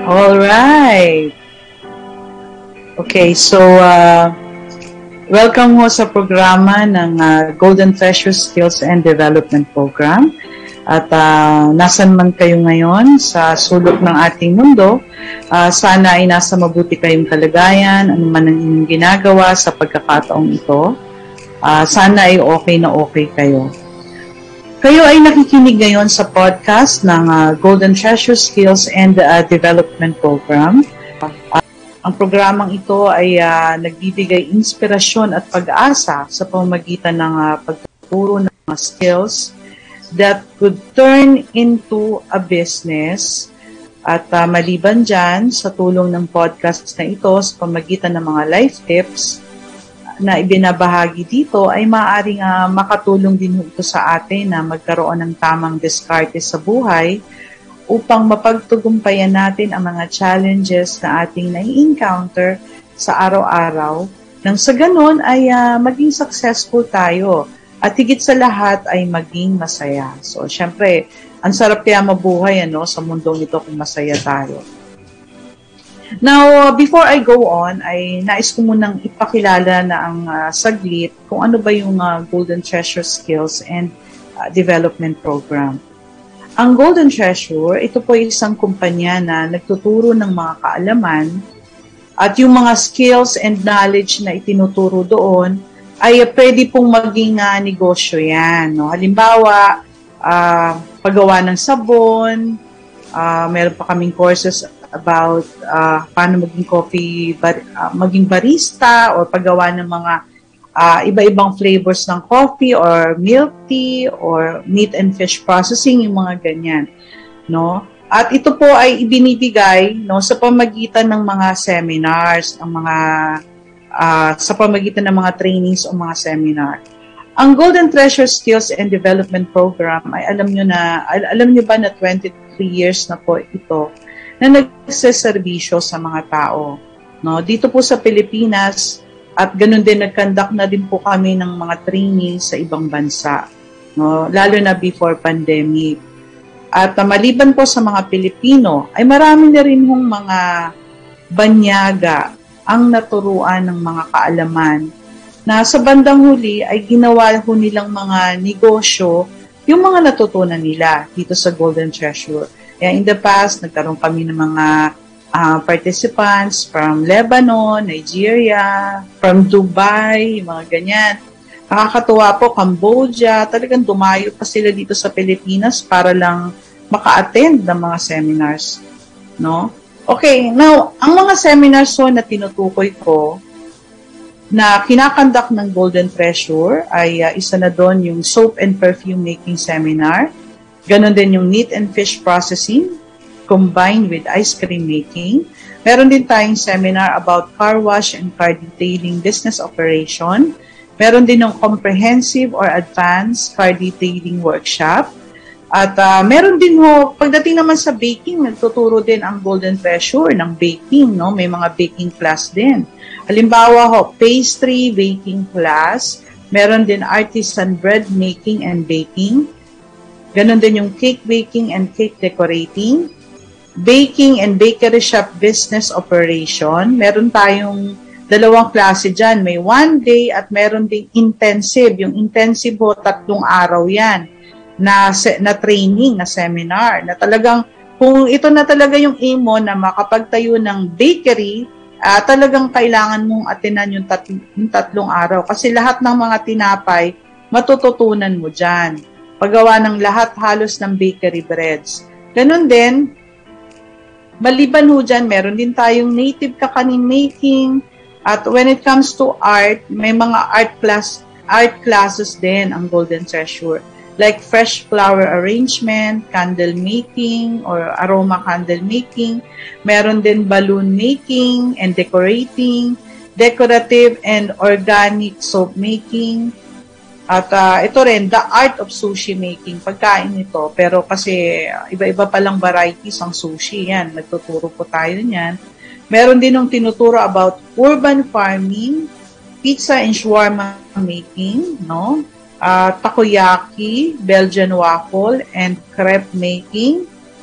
All right. Okay, so welcome ho sa programa ng Golden Treasure Skills and Development Program. At nasan man kayo ngayon sa sulok ng ating mundo, sana ay nasa mabuti kayong kalagayan, ano man ang inyong ginagawa sa pagkakataong ito. Sana ay okay na okay kayo. Kayo ay nakikinig ngayon sa podcast ng Golden Treasure Skills and Development Program. Ang programang ito ay nagbibigay inspirasyon at pag-asa sa pamamagitan ng pagtuturo ng mga skills that could turn into a business. At maliban dyan, sa tulong ng podcast na ito, sa pamamagitan ng mga life tips na ibinabahagi dito, ay maaaring makatulong din ito sa atin na magkaroon ng tamang diskarte sa buhay upang mapagtagumpayan natin ang mga challenges na ating nai-encounter sa araw-araw, nang sa ganun ay maging successful tayo at higit sa lahat ay maging masaya. So, syempre, ang sarap kaya mabuhay sa mundong ito kung masaya tayo. Now, before I go on, ay nais ko munang ipakilala na ang saglit kung ano ba yung Golden Treasure Skills and Development Program. Ang Golden Treasure, ito po isang kumpanya na nagtuturo ng mga kaalaman at yung mga skills and knowledge na itinuturo doon ay pwede pong maging negosyo yan. No? Halimbawa, paggawa ng sabon, meron pa kaming courses about paano maging barista or paggawa ng mga iba-ibang flavors ng coffee or milk tea or meat and fish processing, yung mga ganyan. No? At ito po ay ibinibigay sa pamagitan ng mga seminars, sa pamagitan ng mga trainings o mga seminar. Ang Golden Treasure Skills and Development Program ay alam nyo ba na 23 years na po ito na nagseserbisyo sa mga tao. No? Dito po sa Pilipinas at ganun din nag-conduct na din po kami ng mga trainings sa ibang bansa. No? Lalo na before pandemic. At maliban po sa mga Pilipino, ay marami na rin hong mga banyaga ang naturuan ng mga kaalaman na sa bandang huli ay ginawa ho nilang mga negosyo yung mga natutunan nila dito sa Golden Treasure. Kaya in the past, nagkaroon kami ng mga participants from Lebanon, Nigeria, from Dubai, mga ganyan. Nakakatuwa po, Cambodia, talagang dumayo pa sila dito sa Pilipinas para lang maka-attend ng mga seminars. No? Okay, now, ang mga seminars na tinutukoy ko na kinakandak ng Golden Treasure ay isa na doon yung soap and perfume making seminar. Ganon din yung meat and fish processing combined with ice cream making. Meron din tayong seminar about car wash and car detailing business operation. Meron din yung comprehensive or advanced car detailing workshop. At meron din pagdating naman sa baking, nagtuturo din ang Golden Treasure ng baking, no? May mga baking class din. Halimbawa pastry baking class, meron din artisan bread making and baking. Ganon din yung cake baking and cake decorating. Baking and bakery shop business operation. Meron tayong dalawang klase dyan. May 1 day at meron ding intensive. Yung intensive 3 araw yan. Na training, na seminar, na talagang, kung ito na talaga yung aim mo na makapagtayo ng bakery, talagang kailangan mong atinan yung 3 araw. Kasi lahat ng mga tinapay, matututunan mo dyan. Paggawa ng lahat halos ng bakery breads. Ganun din, maliban dyan, meron din tayong native kakanin making. At when it comes to art, may mga art classes din ang Golden Treasure. Like fresh flower arrangement, candle making, or aroma candle making. Meron din balloon making and decorating, decorative and organic soap making. At ito rin, the art of sushi making. Pagkain ito, pero kasi iba-iba palang varieties ang sushi. Yan, nagtuturo po tayo niyan. Meron din yung tinuturo about urban farming, pizza and shawarma making, no? Takoyaki, Belgian waffle, and crepe making.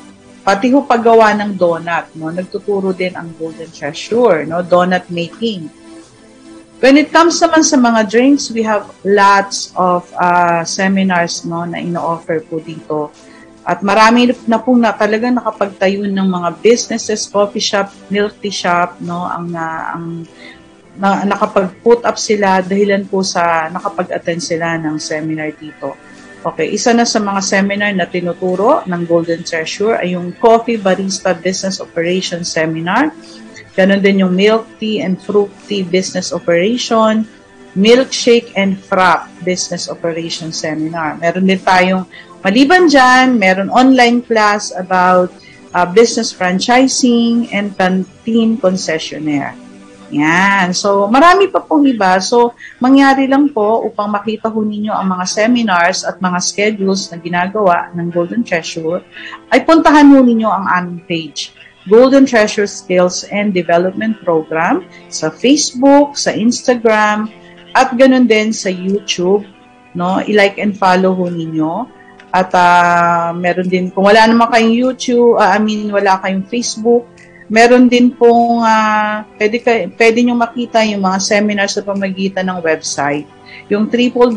pati ho paggawa ng donut, no? Nagtuturo din ang Golden Treasure, no? Donut making. When it comes naman sa mga drinks, we have lots of seminars, no, na ino-offer po dito. At marami na pong talagang nakapagtayo ng mga businesses, coffee shop, milk tea shop, no, ang nakapag-put up sila dahilan po sa nakapag-attend sila ng seminar dito. Okay, isa na sa mga seminar na tinuturo ng Golden Treasure ay yung Coffee Barista Business Operations Seminar. Ganon din yung Milk Tea and Fruit Tea Business Operation, Milkshake and Frap Business Operation Seminar. Meron din tayong, maliban dyan, meron online class about business franchising and canteen concessionaire. Yan. So, marami pa pong iba. So, mangyari lang po upang makita ho ninyo ang mga seminars at mga schedules na ginagawa ng Golden Treasure, ay puntahan ho ninyo ang aming page, Golden Treasure Skills and Development Program, sa Facebook, sa Instagram, at ganun din sa YouTube. No? I-like and follow ho ninyo. At meron din, kung wala naman kayong YouTube, wala kayong Facebook, meron din pong pwede nyo makita yung mga seminars sa pamagitan ng website, yung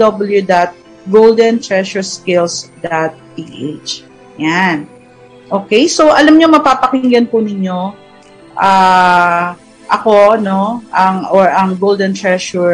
www.goldentreasureskills.ph. Yan. Okay, so alam nyo, mapapakinggan po ninyo ako, no, ang Golden Treasure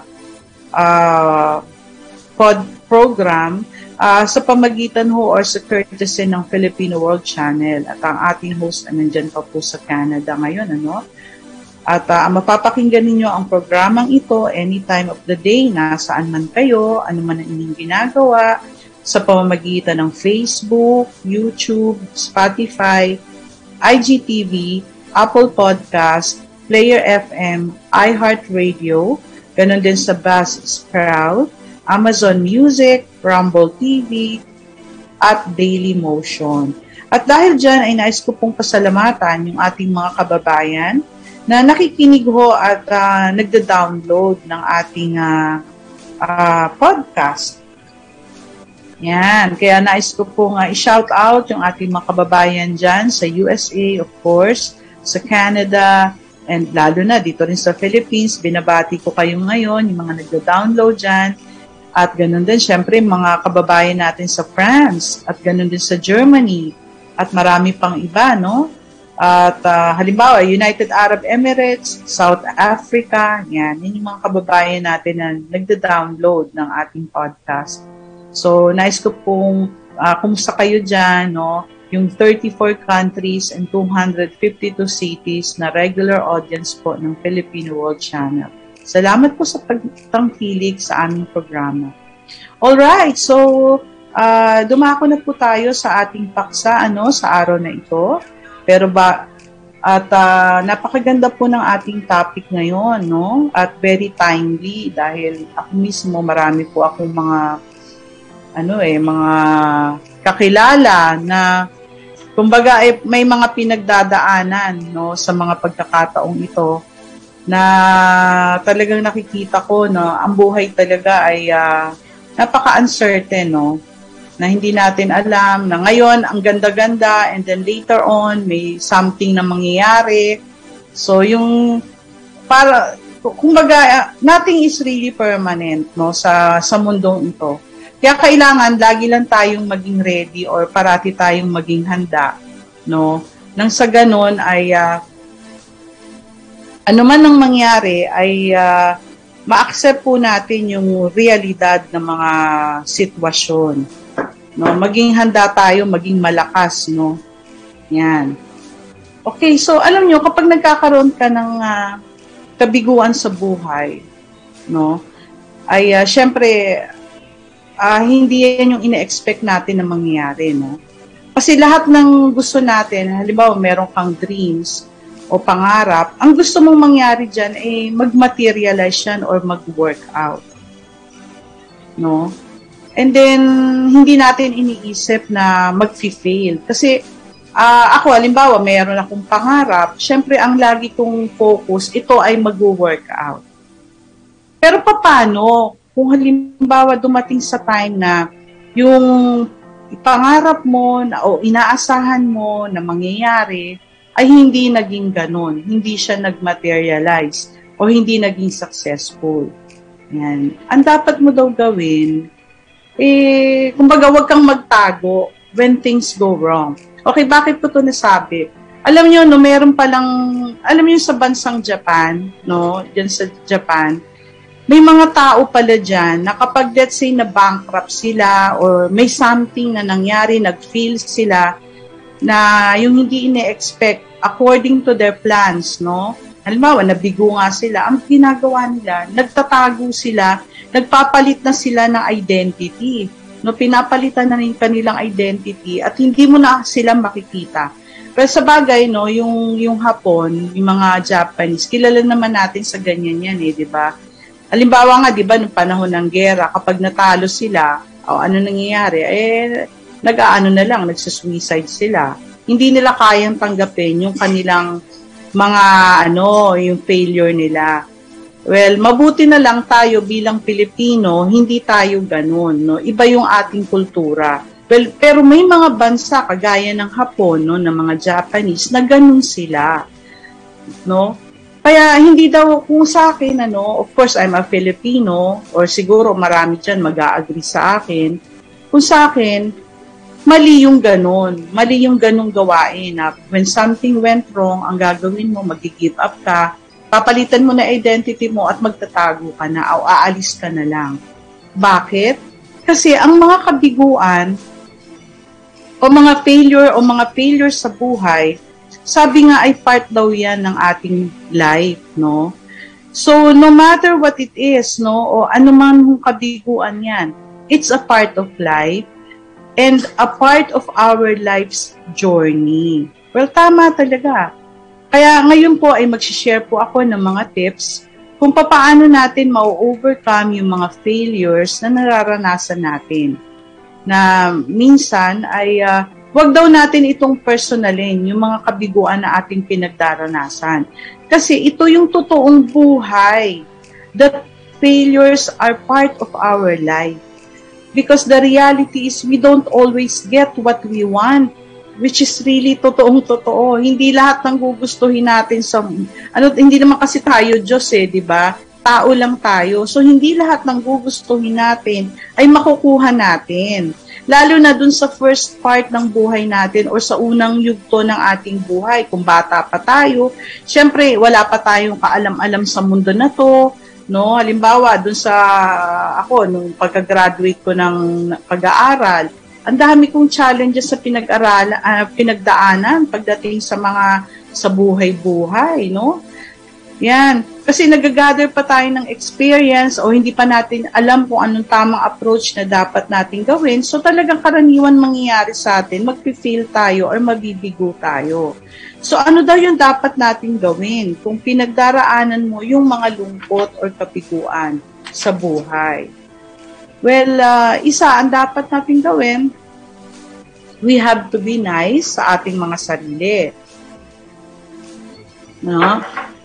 program sa pamagitan ho or sa courtesy ng Filipino World Channel, at ang ating host ay nandyan pa po sa Canada ngayon, ano? At mapapakinggan ninyo ang programang ito anytime of the day, nasaan man kayo, ano man ang inyong ginagawa, sa pamamagitan ng Facebook, YouTube, Spotify, IGTV, Apple Podcast, Player FM, iHeartRadio, ganun din sa Buzzsprout, Amazon Music, Rumble TV, at Daily Motion. At dahil dyan ay nais ko pong pasalamatan yung ating mga kababayan na nakikinig ho at nagda-download ng ating podcast. Yan. Kaya nais ko pong i-shout out yung ating mga kababayan dyan sa USA, of course, sa Canada, and lalo na dito rin sa Philippines. Binabati ko kayo ngayon, yung mga nagda-download dyan. At ganun din, syempre, mga kababayan natin sa France, at ganun din sa Germany, at marami pang iba, no? At halimbawa, United Arab Emirates, South Africa, yan yung mga kababayan natin na nagda-download ng ating podcast. So, nais ko pong, kumusta kayo dyan, no? Yung 34 countries and 252 cities na regular audience po ng Filipino World Channel. Salamat po sa pagtangkilik sa aming programa. Alright, so dumako na po tayo sa ating paksa sa araw na ito. Pero napakaganda po ng ating topic ngayon, no? At very timely dahil ako mismo marami po akong mga kakilala na kumbaga may mga pinagdadaanan, no, sa mga pagkakataong ito, na talagang nakikita ko na ang buhay talaga ay napaka-uncertain, no? Na hindi natin alam na ngayon ang ganda-ganda and then later on may something na mangyayari. So yung kumbaga nothing is really permanent, no, sa mundong ito. Kaya kailangan lagi lang tayong maging ready or parati tayong maging handa, no? Nang sa ganon ay ano man ang mangyari ay ma-accept po natin yung realidad ng mga sitwasyon. No, maging handa tayo, maging malakas, no. Yan. Okay, so alam nyo, kapag nagkakaroon ka ng kabiguan sa buhay, no, ay syempre hindi yan yung ine-expect natin na mangyayari, no. Kasi lahat ng gusto natin, halimbawa meron kang dreams o pangarap, ang gusto mong mangyari dyan ay mag-materialize yan or mag-work out. No? And then, hindi natin iniisip na mag-fail. Kasi, ako, halimbawa, mayroon akong pangarap, syempre, ang lagi kong focus, ito ay mag-work out. Pero paano, kung halimbawa dumating sa time na yung ipangarap mo na, o inaasahan mo na mangyayari ay hindi naging ganon, hindi siya nag-materialize o hindi naging successful. Yan. Ang dapat mo daw gawin, kumbaga wag kang magtago when things go wrong. Okay, bakit ko ito nasabi? Alam niyo, no, meron palang, alam niyo sa bansang Japan, no, dyan sa Japan, may mga tao pala dyan na kapag let's say na bankrupt sila or may something na nangyari, nag-fail sila na yung hindi ine-expect according to their plans, no? Halimbawa, nabigo nga sila, ang ginagawa nila, nagtatago sila, nagpapalit na sila ng identity. No, pinapalitan na yung kanilang identity at hindi mo na sila makikita. Pero sa bagay, no, yung Hapon, yung mga Japanese, kilala naman natin sa ganyan yan, di ba? Halimbawa nga, di ba, nung panahon ng gera, kapag natalo sila, ano nangyayari? Nag-aano na lang, nagsisuicide sila. Hindi nila kayang tanggapin yung kanilang mga, yung failure nila. Well, mabuti na lang tayo bilang Pilipino, hindi tayo ganun, no? Iba yung ating kultura. Well, pero may mga bansa, kagaya ng Hapon, no, ng mga Japanese, na ganun sila, no? Kaya hindi daw kung sa akin, of course, I'm a Filipino, or siguro marami dyan mag-a-agree sa akin. Kung sa akin, mali yung ganun. Mali yung ganung gawain na when something went wrong, ang gagawin mo, mag-give up ka, papalitan mo na identity mo at magtatago ka na o aalis ka na lang. Bakit? Kasi ang mga kabiguan o mga failure sa buhay, sabi nga ay part daw yan ng ating life, no? So, no matter what it is, no, o anuman kabiguan yan, it's a part of life and a part of our life's journey. Well, tama talaga. Kaya ngayon po ay mag-share po ako ng mga tips kung paano natin ma-overcome yung mga failures na nararanasan natin. Na minsan ay wag daw natin itong personalin, yung mga kabiguan na ating pinagdaranasan. Kasi ito yung totoong buhay. That failures are part of our life. Because the reality is we don't always get what we want, which is really totoong-totoo. Hindi lahat ng gugustuhin natin hindi naman kasi tayo Diyos di ba? Tao lang tayo. So hindi lahat ng gugustuhin natin ay makukuha natin. Lalo na dun sa first part ng buhay natin or sa unang yugto ng ating buhay. Kung bata pa tayo, syempre wala pa tayong kaalam-alam sa mundo na to. No, halimbawa dun sa ako nung pagka-graduate ko ng pag-aaral, ang dami kong challenges sa pinagdaanan pagdating sa buhay-buhay, no? Yan. Kasi nag-gather pa tayo ng experience o hindi pa natin alam kung anong tamang approach na dapat natin gawin. So talagang karaniwan mangyayari sa atin, magpi-fail tayo or mabibigo tayo. So ano daw yung dapat natin gawin kung pinagdaraanan mo yung mga lungkot or kabiguan sa buhay? Well, ang dapat natin gawin, we have to be nice sa ating mga sarili. No?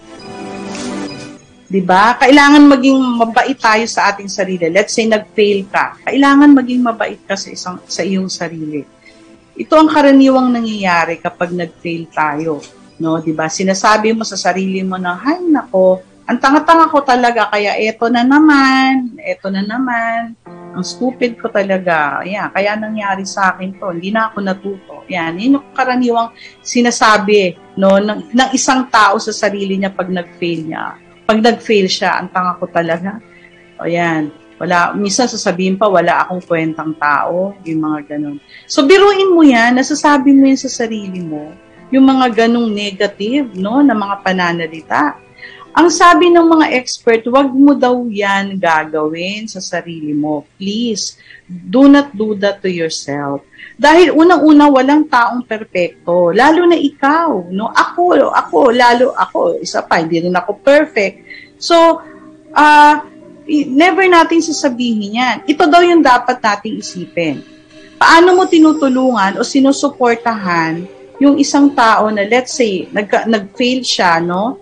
Diba? Kailangan maging mabait tayo sa ating sarili. Let's say nag-fail ka. Kailangan maging mabait ka sa iyong sarili. Ito ang karaniwang nangyayari kapag nag-fail tayo. No, 'di ba? Sinasabi mo sa sarili mo na, "Hay nako, ang tanga-tanga ko talaga kaya eto na naman. Ang stupid ko talaga. Ayan, kaya nangyari sa akin 'to. Hindi na ako natuto." Yan, yun yung karaniwang sinasabi, no, ng isang tao sa sarili niya pag nag-fail niya. Pag nag-fail siya, ang tanga ko talaga. O yan, minsan sasabihin pa, wala akong kwentang tao, yung mga ganun. So, biruin mo yan, nasasabi mo yan sa sarili mo, yung mga ganung negative, no, na mga pananalita. Ang sabi ng mga expert, wag mo daw yan gagawin sa sarili mo. Please, do not do that to yourself. Dahil unang-una, walang taong perpekto. Lalo na ikaw, no? Lalo ako, isa pa, hindi rin ako perfect. So, never natin sasabihin yan. Ito daw yung dapat nating isipin. Paano mo tinutulungan o sinusuportahan yung isang tao na, let's say, nag-fail siya, no?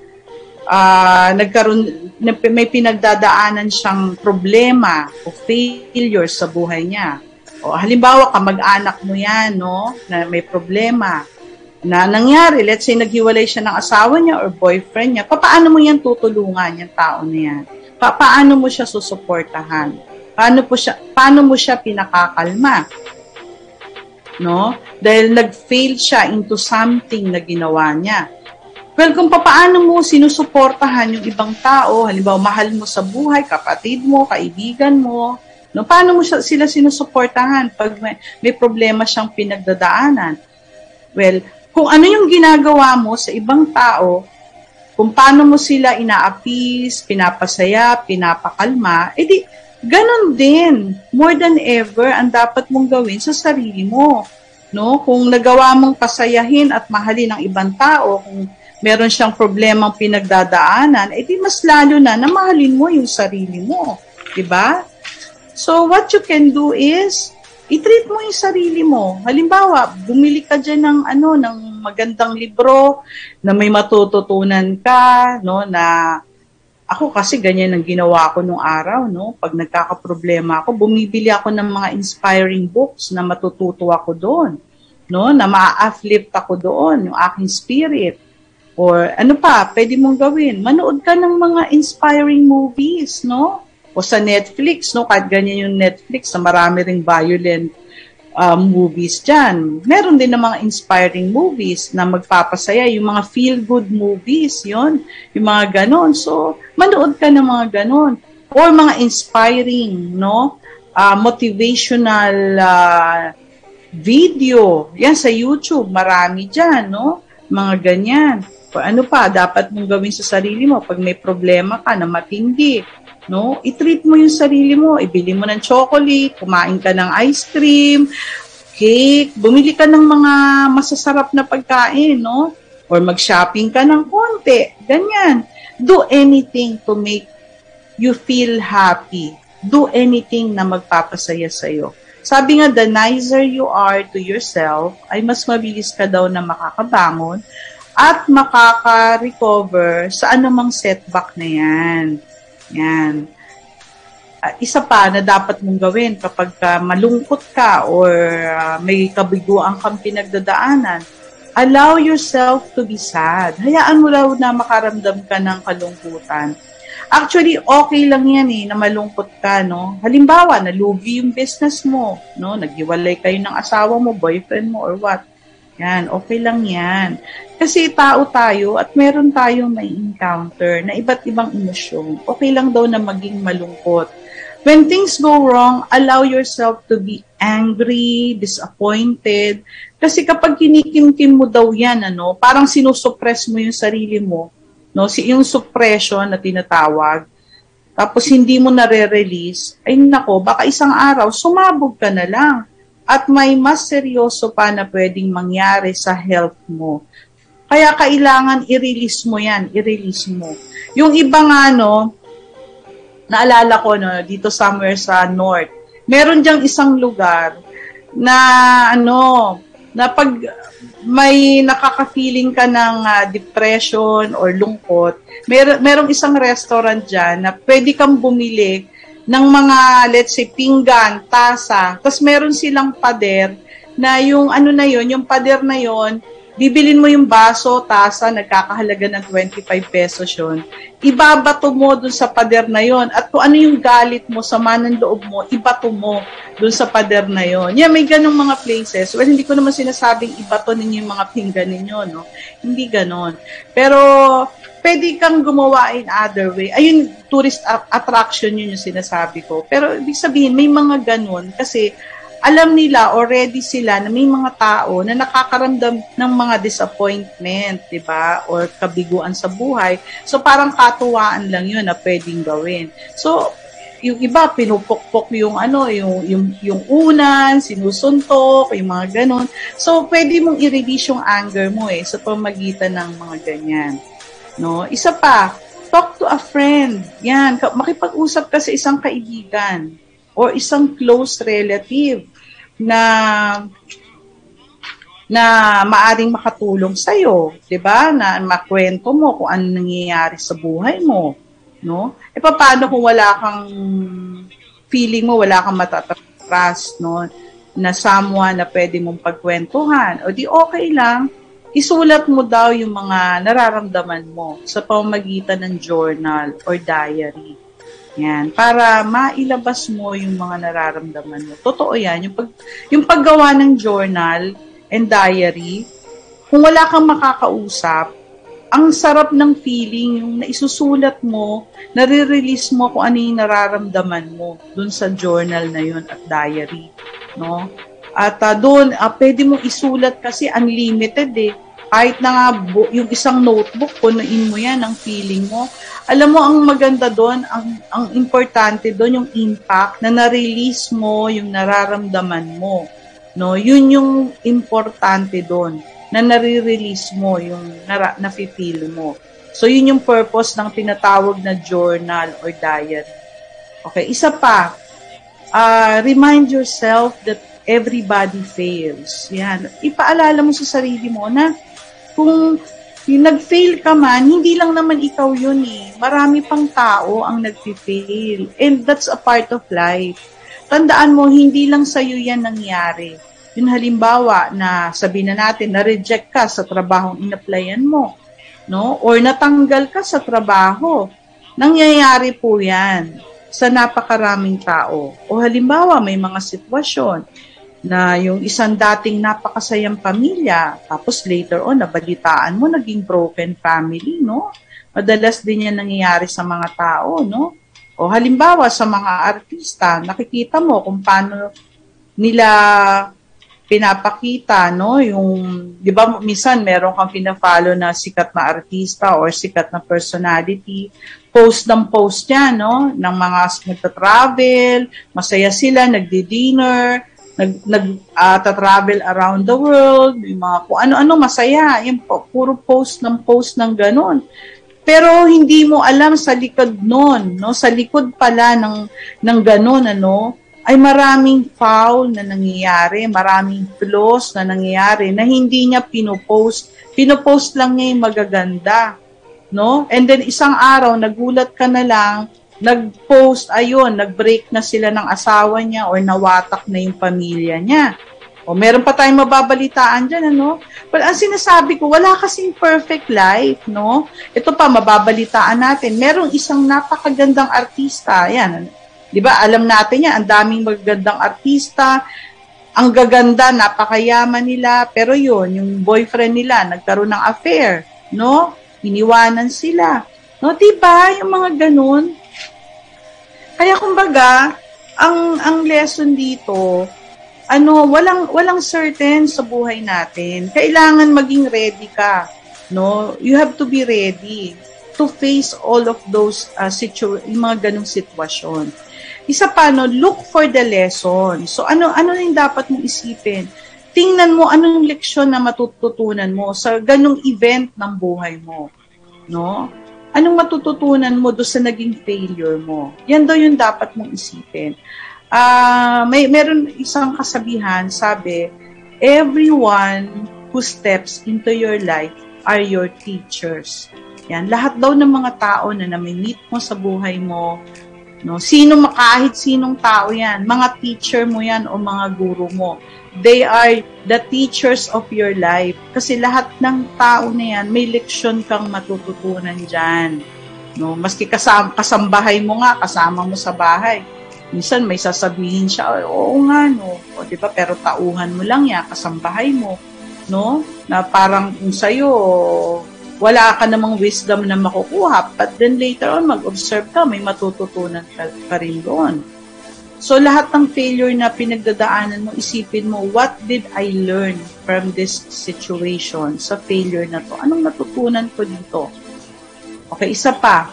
May pinagdadaanan siyang problema o failure sa buhay niya. O, halimbawa, kamag-anak mo yan, no, na may problema na nangyari, let's say naghiwalay siya ng asawa niya or boyfriend niya, paano mo yan tutulungan, yung tao na yan? Paano mo siya susuportahan? Paano mo siya pinakakalma? No? Dahil nag-fail siya into something na ginawa niya. Well, kung paano mo sinusuportahan yung ibang tao, halimbawa, mahal mo sa buhay, kapatid mo, kaibigan mo, no? Paano mo sila sinusuportahan pag may problema siyang pinagdadaanan? Well, kung ano yung ginagawa mo sa ibang tao, kung paano mo sila ina-appease, pinapasaya, pinapakalma, edi ganon din, more than ever, ang dapat mong gawin sa sarili mo. No? Kung nagawa mong pasayahin at mahalin ang ibang tao, kung meron siyang problemang pinagdadaanan, edi mas lalo na mahalin mo yung sarili mo. Diba? So, what you can do is, i-treat mo yung sarili mo. Halimbawa, bumili ka dyan ng magandang libro na may matututunan ka, no, na ako kasi ganyan ang ginawa ko nung araw, no. Pag nagkakaproblema ako, bumibili ako ng mga inspiring books na matututo ako doon, no, na ma-uplift ako doon, yung aking spirit. Or ano pa, pwede mong gawin? Manood ka ng mga inspiring movies, no? O sa Netflix, no? Kahit ganyan yung Netflix, na marami ring violent movies dyan. Meron din ng mga inspiring movies na magpapasaya, yung mga feel-good movies, yon, yung mga ganon. So, manood ka ng mga ganon. Or mga inspiring, no? Motivational video. Yan, sa YouTube, marami dyan, no? Mga ganyan. O ano pa, dapat mong gawin sa sarili mo pag may problema ka na matindi. No? I-treat mo yung sarili mo, ibili mo ng chocolate, kumain ka ng ice cream, cake, bumili ka ng mga masasarap na pagkain, no? Or mag-shopping ka ng konti, ganyan. Do anything to make you feel happy. Do anything na magpapasaya sa'yo. Sabi nga, the nicer you are to yourself, ay mas mabilis ka daw na makakabangon at makaka-recover sa anumang setback na yan. Yan. Isa pa na dapat mong gawin kapag malungkot ka or may kabiguan kang pinagdadaanan, allow yourself to be sad. Hayaan mo raw na makaramdam ka ng kalungkutan. Actually, okay lang yan na malungkot ka, no? Halimbawa, nalugi yung business mo, no? Naghiwalay kayo ng asawa mo, boyfriend mo, or what. Yan, okay lang yan. Kasi tao tayo at meron tayong may encounter na iba't ibang emosyon. Okay lang daw na maging malungkot. When things go wrong, allow yourself to be angry, disappointed. Kasi kapag kinikimkim mo daw yan, parang sinusuppress mo yung sarili mo, no? Yung suppression na tinatawag, tapos hindi mo nare-release, ay nako, baka isang araw, sumabog ka na lang. At may mas seryoso pa na pwedeng mangyari sa health mo. Kaya kailangan i-release mo yan, i-release mo. Yung iba nga, naalala ko, dito somewhere sa north, meron dyang isang lugar na, na pag may nakaka-feeling ka ng depression or lungkot, merong isang restaurant dyan na pwede kang bumili ng mga, let's say, pinggan, tasa, tapos meron silang pader na yung yung pader na yon, bibilin mo yung baso, tasa, nagkakahalaga ng 25 pesos yun. Ibabato mo dun sa pader na yon at kung ano yung galit mo, sama ng loob mo, ibato mo dun sa pader na yon. Yeah, may ganong mga places. Well, hindi ko naman sinasabing ibato ninyo yung mga pinggan ninyo, no? Hindi ganon. Pero, pwede kang gumawa in other way. Ayun, tourist attraction yun yung sinasabi ko. Pero, ibig sabihin, may mga ganon kasi alam nila, already sila na may mga tao na nakakaramdam ng mga disappointment, diba? Or kabiguan sa buhay. So, parang katuwaan lang yun na pwedeng gawin. So, yung iba, pinupukpok yung yung unan, sinusuntok, yung mga ganon. So, pwede mong i-release yung anger mo sa pamagitan ng mga ganyan. No? Isa pa, talk to a friend. Yan, makipag-usap ka sa isang kaibigan or isang close relative na maaring makatulong sa'yo, 'di ba? Na makwento mo kung ano nangyayari sa buhay mo, no? Paano kung wala kang feeling mo, wala kang matatrust, no? na someone na pwede mong pagkwentuhan. O di okay lang, isulat mo daw yung mga nararamdaman mo sa pamamagitan ng journal or diary. Yan, para mailabas mo yung mga nararamdaman mo. Totoo yan, yung paggawa ng journal and diary, kung wala kang makakausap, ang sarap ng feeling yung naisusulat mo, nare-release mo kung ano yung nararamdaman mo dun sa journal na yun at diary, no? At doon, pwede mong isulat kasi unlimited eh. Kahit na nga yung isang notebook, punuin mo yan ang feeling mo. Alam mo, ang maganda doon, ang importante doon, yung impact na na-release mo yung nararamdaman mo. No? Yun yung importante doon, na nare-release mo yung na-feel mo. So, yun yung purpose ng tinatawag na journal or diary. Okay, isa pa, remind yourself that everybody fails. Yan. Ipaalala mo sa sarili mo na kung nag-fail ka man, hindi lang naman ikaw yun eh. Marami pang tao ang nag-fail. And that's a part of life. Tandaan mo, hindi lang sa'yo yan nangyari. Yung halimbawa na sabihin na natin, na-reject ka sa trabahong in-applyan mo. No? Or natanggal ka sa trabaho. Nangyayari po yan sa napakaraming tao. O halimbawa, may mga sitwasyon na yung isang dating napakasayang pamilya, tapos later on, nabalitaan mo, naging broken family, no? Madalas din yan nangyayari sa mga tao, no? O halimbawa, sa mga artista, nakikita mo kung paano nila pinapakita, no? Yung, di ba, minsan meron kang pina-follow na sikat na artista or sikat na personality, post yan, no? Ng mga nagta-travel, masaya sila, nagdi-dinner, nag-travel around the world, yung mga kung ano-ano masaya, yung puro post ng ganon. Pero hindi mo alam sa likod nun, no? Sa likod pala ng ganon, ay maraming foul na nangyayari, maraming flaws na nangyayari na hindi niya pinopost. Pinopost lang niya yung magaganda, no? And then isang araw, nagulat ka na lang, nag-post, ayun, nag-break na sila ng asawa niya or nawatak na yung pamilya niya. O meron pa tayong mababalitaan dyan, Well, ang sinasabi ko, wala kasing perfect life, no? Ito pa, mababalitaan natin. Merong isang napakagandang artista, yan. Di ba, alam natin yan, ang daming magagandang artista, ang gaganda, napakayaman nila, pero yun, yung boyfriend nila, nagkaroon ng affair, no? Iniwanan sila. No, diba, yung mga ganun? Kaya kumbaga, ang lesson dito, walang certain sa buhay natin. Kailangan maging ready ka, no? You have to be ready to face all of those yung mga ganung sitwasyon. Isa pa, look for the lesson. So ano yung dapat mong isipin? Tingnan mo anong leksyon na matututunan mo sa ganung event ng buhay mo, no? Anong matututunan mo doon sa naging failure mo? Yan daw yung dapat mong isipin. Meron isang kasabihan, sabi, everyone who steps into your life are your teachers. Yan, lahat daw ng mga tao na nami-meet mo sa buhay mo, no? Kahit sinong tao yan, mga teacher mo yan o mga guru mo. They are the teachers of your life. Kasi lahat ng tao na yan, may leksyon kang matututunan dyan. No? Maski kasambahay mo nga, kasama mo sa bahay. Minsan may sasabihin siya, oo nga, no? O, diba? Pero tauhan mo lang yan, kasambahay mo. No? Na parang kung sa'yo, wala ka namang wisdom na makukuha. But then later on, mag-observe ka, may matututunan ka rin doon. So, lahat ng failure na pinagdadaanan mo, isipin mo, what did I learn from this situation sa failure na to? Anong natutunan ko dito? Okay, isa pa.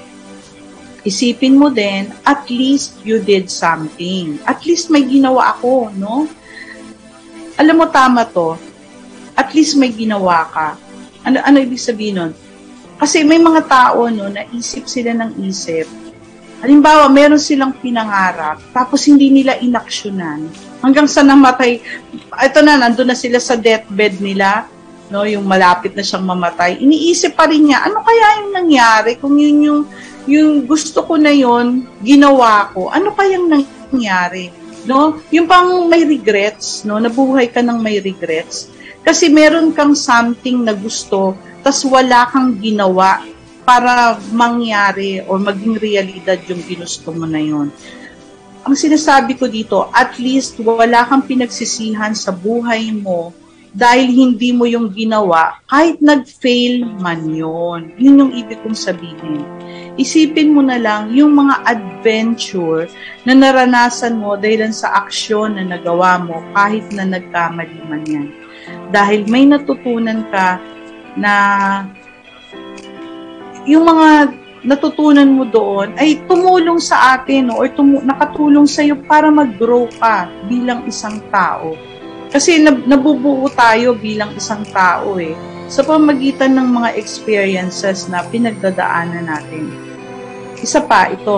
Isipin mo din, at least you did something. At least may ginawa ako, no? Alam mo, tama to. At least may ginawa ka. Ano ibig sabihin nun? Kasi may mga tao, naisip sila ng isip. Halimbawa, meron silang pinangarap, tapos hindi nila inaksyonan. Hanggang sa namatay, ito na, nandun na sila sa deathbed nila, no, yung malapit na siyang mamatay. Iniisip pa rin niya, ano kaya yung nangyari kung yun yung gusto ko na yun, ginawa ko, ano kayang nangyari? No? Yung pang may regrets, no? Nabuhay ka ng may regrets. Kasi meron kang something na gusto, tas wala kang ginawa para mangyari o maging realidad yung ginusto mo na yon. Ang sinasabi ko dito, at least wala kang pinagsisihan sa buhay mo dahil hindi mo yung ginawa, kahit nag-fail man yun. Yun yung ibig kong sabihin. Isipin mo na lang yung mga adventure na naranasan mo dahil sa aksyon na nagawa mo kahit na nagkamali man yan. Dahil may natutunan ka na yung mga natutunan mo doon ay tumulong sa atin or nakatulong sa iyo para mag-grow ka bilang isang tao. Kasi nabubuo tayo bilang isang tao sa pamagitan ng mga experiences na pinagdadaanan natin. Isa pa ito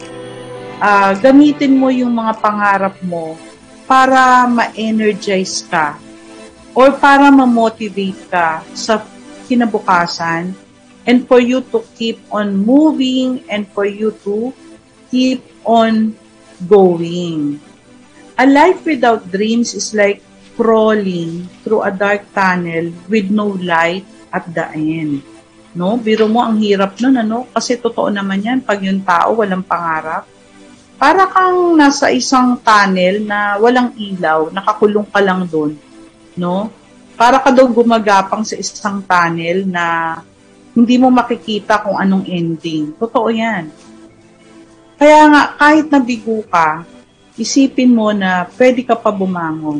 gamitin mo yung mga pangarap mo para ma-energize ka or para ma-motivate ka sa kinabukasan, and for you to keep on moving and for you to keep on going. A life without dreams is like crawling through a dark tunnel with no light at the end. No? Biro mo, ang hirap nun, Kasi totoo naman yan, pag yung tao walang pangarap. Para kang nasa isang tunnel na walang ilaw, nakakulong ka lang doon. No? Para ka daw gumagapang sa isang tunnel na hindi mo makikita kung anong ending. Totoo yan. Kaya nga, kahit nabigo ka, isipin mo na pwede ka pa bumangon.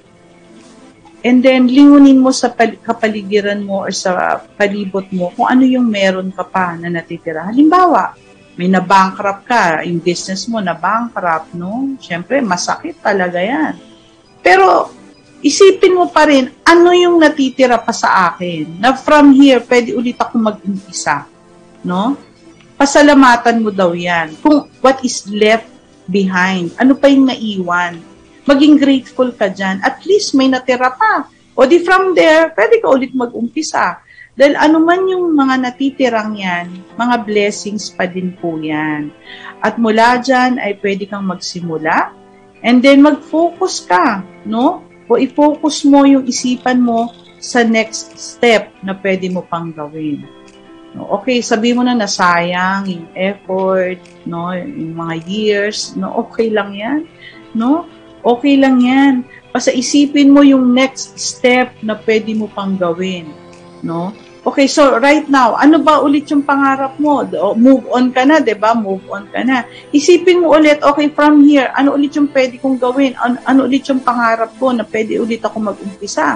And then, lingunin mo sa kapaligiran mo or sa palibot mo kung ano yung meron ka pa na natitira. Halimbawa, may na-bankrupt ka, yung business mo na-bankrupt, no? Siyempre, masakit talaga yan. Pero, isipin mo pa rin, ano yung natitira pa sa akin? Na from here, pwede ulit ako mag-umpisa. No? Pasalamatan mo daw yan. Kung what is left behind, ano pa yung naiwan? Maging grateful ka dyan. At least may natira pa. O di from there, pwede ka ulit mag-umpisa. Dahil ano man yung mga natitirang yan, mga blessings pa din po yan. At mula dyan ay pwede kang magsimula. And then mag-focus ka, no? O i-focus mo yung isipan mo sa next step na pwede mo pang gawin. No? Okay, sabi mo na nasayang yung effort, no? Yung mga years, no? Okay lang yan, no? Okay lang yan. Basta isipin mo yung next step na pwede mo pang gawin, no? Okay, so right now, ano ba ulit yung pangarap mo? Move on ka na, 'di ba? Move on ka na. Isipin mo ulit, okay, from here, ano ulit yung pwede kong gawin? Ano ulit yung pangarap ko na pwede ulit ako mag-umpisa?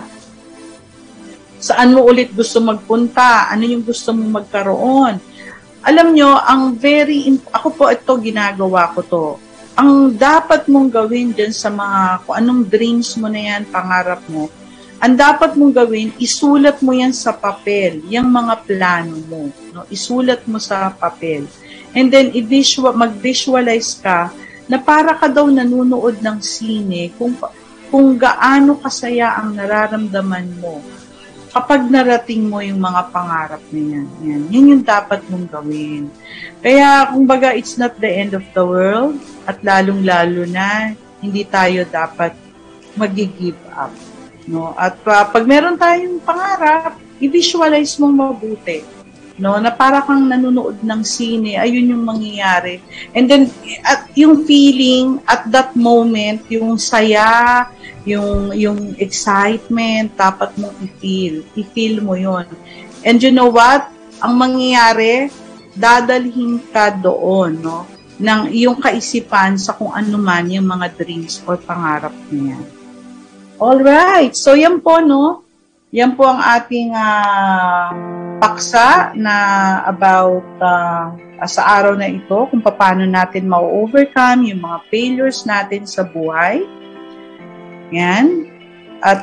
Saan mo ulit gusto magpunta? Ano yung gusto mong magkaroon? Alam nyo, ako po ito, ginagawa ko to. Ang dapat mong gawin dyan sa mga, kung anong dreams mo na yan, pangarap mo, ang dapat mong gawin, isulat mo yan sa papel, yung mga plano mo. No? Isulat mo sa papel. And then, mag-visualize ka na para ka daw nanonood ng sine kung gaano kasaya ang nararamdaman mo kapag narating mo yung mga pangarap na yan. Yan yung dapat mong gawin. Kaya, kumbaga, it's not the end of the world at lalong-lalo na hindi tayo dapat mag-give up. No? At pag meron tayong pangarap, i-visualize mong mabuti. No? Na para kang nanonood ng sine, ayun yung mangyayari. And then, at yung feeling at that moment, yung saya, yung excitement, dapat mong i-feel. I-feel mo yun. And you know what? Ang mangyayari, dadalhin ka doon, no? Ng iyong kaisipan sa kung ano man yung mga dreams or pangarap niya. Alright, so yan po, no? Yan po ang ating paksa na about sa araw na ito, kung paano natin ma-overcome yung mga failures natin sa buhay. Yan. At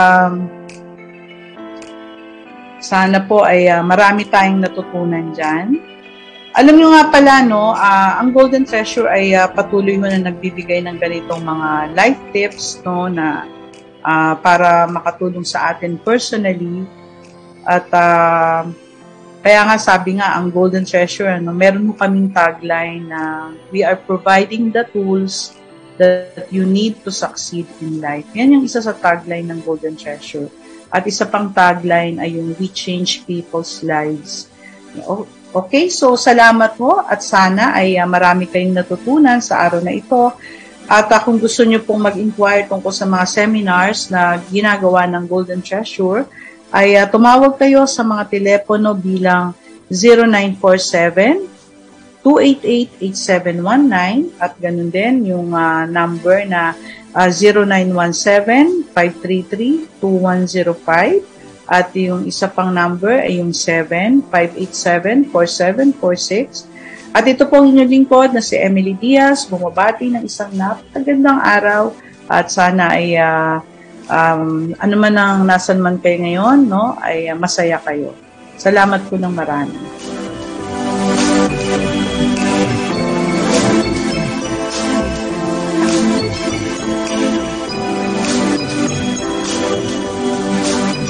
sana po ay marami tayong natutunan dyan. Alam nyo nga pala, no, ang Golden Treasure ay patuloy mo na nagbibigay ng ganitong mga life tips, no, na para makatulong sa atin personally. At kaya nga sabi nga, ang Golden Treasure, meron mo kaming tagline na we are providing the tools that you need to succeed in life. Yan yung isa sa tagline ng Golden Treasure. At isa pang tagline ay yung we change people's lives. Okay, so salamat po at sana ay marami kayong natutunan sa araw na ito. At kung gusto nyo pong mag-inquire tungkol sa mga seminars na ginagawa ng Golden Treasure, ay tumawag kayo sa mga telepono bilang 0947-288-8719 at ganun din yung number na 0917-533-2105 at yung isa pang number ay yung 7-587-4746. At ito po ang inyong lingkod na si Emily Diaz, bumabati ng isang napakagandang araw at sana ay ano man ang nasan man kayo ngayon, no, ay masaya kayo. Salamat po ng marami.